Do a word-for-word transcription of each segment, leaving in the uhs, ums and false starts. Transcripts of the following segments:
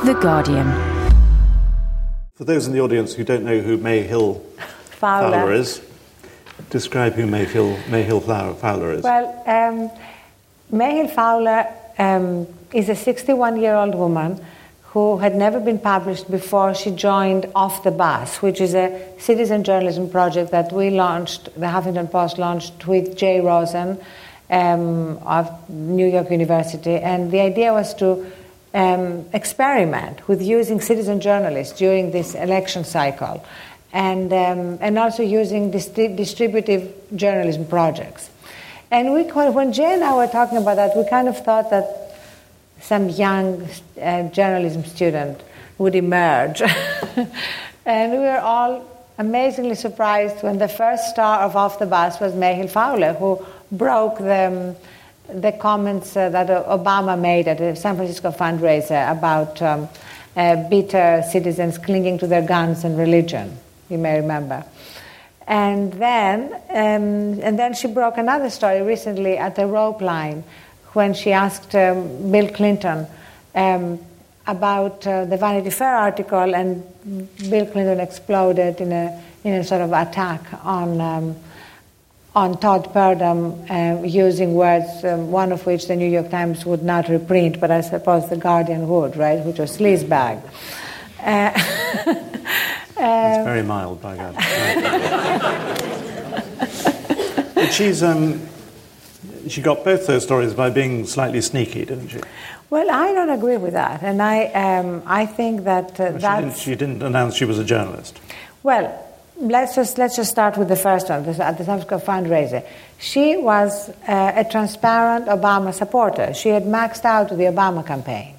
The Guardian. For those in the audience who don't know who May Hill Fowler, Fowler is, describe who May Hill, May Hill Fowler is. Well, um, May Hill Fowler um, is a sixty-one-year-old woman who had never been published before she joined Off the Bus, which is a citizen journalism project that we launched, the Huffington Post launched with Jay Rosen um, of New York University. And the idea was to um, experiment with using citizen journalists during this election cycle and, um, and also using distri- distributive journalism projects. And we, when Jay and I were talking about that, we kind of thought that some young uh, journalism student would emerge. And we were all amazingly surprised when the first star of Off the Bus was May Hill Fowler, who broke the, the comments uh, that Obama made at a San Francisco fundraiser about um, uh, bitter citizens clinging to their guns and religion, you may remember. And then, um, and then she broke another story recently at the rope line, when she asked um, Bill Clinton um, about uh, the Vanity Fair article, and Bill Clinton exploded in a in a sort of attack on um, on Todd Purdom, uh, using words, um, one of which the New York Times would not reprint, but I suppose the Guardian would, right? Which was sleazebag. Uh, it's very mild, by God. But she's. Um, She got both those stories by being slightly sneaky, didn't she? Well, I don't agree with that, and I um, I think that uh, well, that she, she didn't announce she was a journalist. Well, let's just let's just start with the first one, at the San Francisco fundraiser. She was uh, a transparent Obama supporter. She had maxed out the Obama campaign.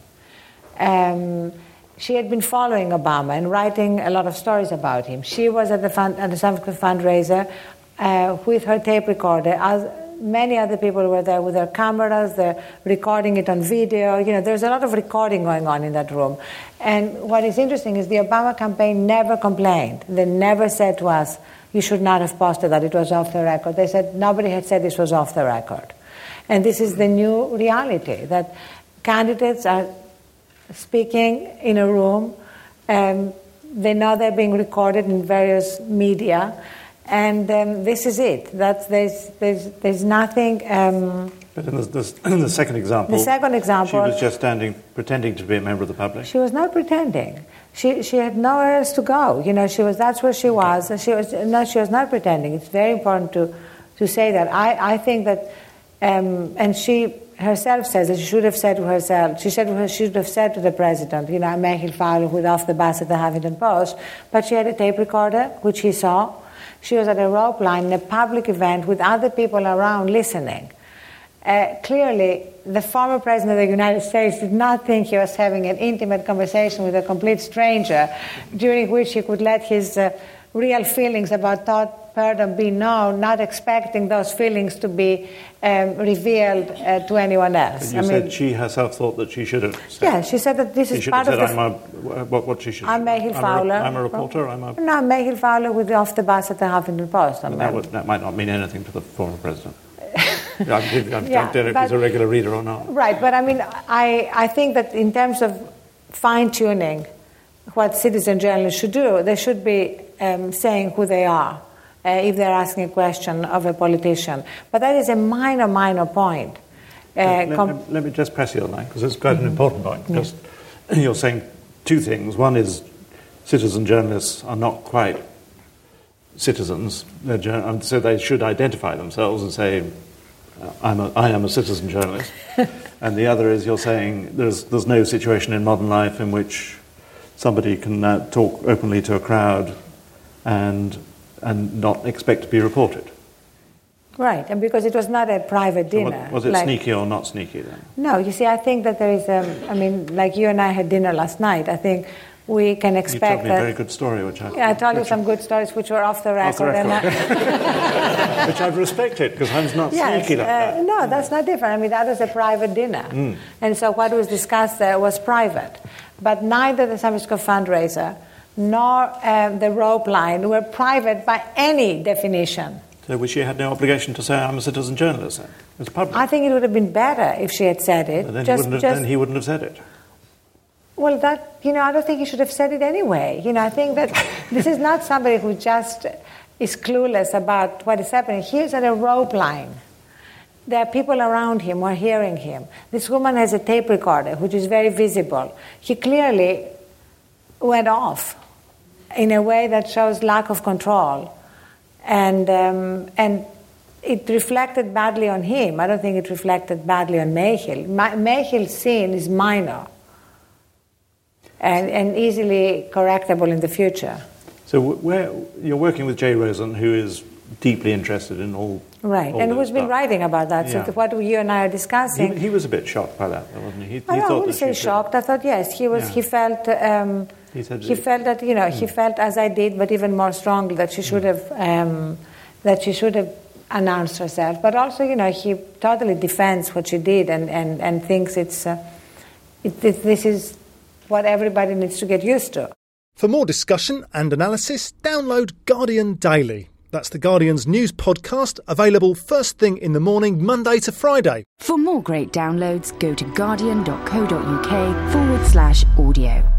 Um, she had been following Obama and writing a lot of stories about him. She was at the fund, at the San Francisco fundraiser uh, with her tape recorder. As many other people were there with their cameras, they're recording it on video. You know, there's a lot of recording going on in that room. And what is interesting is the Obama campaign never complained. They never said to us, you should not have posted that, it was off the record. They said nobody had said this was off the record. And this is the new reality, that candidates are speaking in a room, and they know they're being recorded in various media. And um, this is it. That's, there's, there's, there's nothing... Um, but in the, the, in the second example... The second example... She was just standing, pretending to be a member of the public. She was not pretending. She she had nowhere else to go. You know, she was, that's where she was. And she was, no, she was not pretending. It's very important to, to say that. I, I think that... Um, and she herself says that she should have said to herself... She said she should have said to the president, you know, I May Hill Fowler with Off the Bus at the Huffington Post. But she had a tape recorder, which he saw. She was at a rope line in a public event with other people around listening. Uh, clearly, the former president of the United States did not think he was having an intimate conversation with a complete stranger, during which he could let his uh, real feelings about Todd Purdom be known, not expecting those feelings to be um, revealed uh, to anyone else. But you I said mean, she herself thought that she should have said... Yeah, she said that this she is part of said, the... I'm a, what, what she should I'm May Hill Fowler. I'm a reporter, I'm a... No, May Hill Fowler with Off the Bus at the Huffington Post. That, would, that might not mean anything to the former president. I don't know yeah, if he's a regular reader or not. Right, but I mean, I, I think that in terms of fine-tuning what citizen journalists should do, they should be um, saying who they are uh, if they're asking a question of a politician. But that is a minor, minor point. Uh, let, com- let, let me just press you on that, because it's quite mm-hmm. an important point. Yeah. Just, you're saying two things. One is citizen journalists are not quite citizens, jour- so they should identify themselves and say, I'm a, I am a citizen journalist. And the other is you're saying there's there's no situation in modern life in which somebody can uh, talk openly to a crowd and and not expect to be reported. Right, and because it was not a private dinner. So what, was it like, sneaky or not sneaky then? No, you see, I think that there is, um, I mean, like you and I had dinner last night, I think we can expect you told me that... a very good story, which I... Yeah, I told you some good stories which were off the record. Off the record. And I, which I've respected, because I was not yes, sneaky like uh, that. No, that's not different. I mean, that was a private dinner. Mm. And so what was discussed there was private. But neither the San Francisco fundraiser nor um, the rope line were private by any definition. So she had no obligation to say, I'm a citizen journalist then? It's public. I think it would have been better if she had said it. Then, just, he, wouldn't have, just, then he wouldn't have said it. Well, that, you know, I don't think he should have said it anyway. You know, I think that this is not somebody who just is clueless about what is happening. He's at a rope line. There are people around him who are hearing him. This woman has a tape recorder, which is very visible. He clearly went off in a way that shows lack of control. And um, and it reflected badly on him. I don't think it reflected badly on Mehill. Ma- Mehill's sin is minor and, and easily correctable in the future. So where you're working with Jay Rosen, who is deeply interested in all right, all and who's been stuff. writing about that. Yeah. So what you and I are discussing. He, he was a bit shocked by that, though, wasn't he? He, he I, thought I wouldn't that say she shocked. I thought yes, he was. Yeah. He felt. Um, he, said he felt that you know mm. he felt as I did, but even more strongly that she should have um, that she should have announced herself. But also, you know, he totally defends what she did and and, and thinks it's uh, it, it, this is what everybody needs to get used to. For more discussion and analysis, download Guardian Daily. That's the Guardian's news podcast, available first thing in the morning, Monday to Friday. For more great downloads, go to guardian.co.uk forward slash audio.